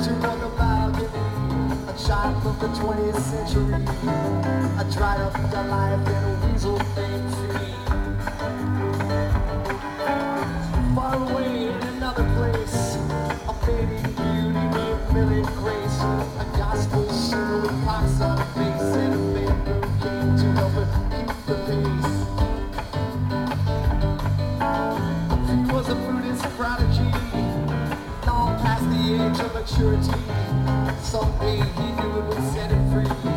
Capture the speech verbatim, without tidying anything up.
to walk about in a child of the twentieth century. I dried up the life in a weasel named Free. Far away in another place, a fading beauty named Millie Grace. A gospel singer with pox on her face, and a man who came to help her keep the pace. He was a Buddhist prodigy, long past the age of maturity. Someday he knew it would set him free.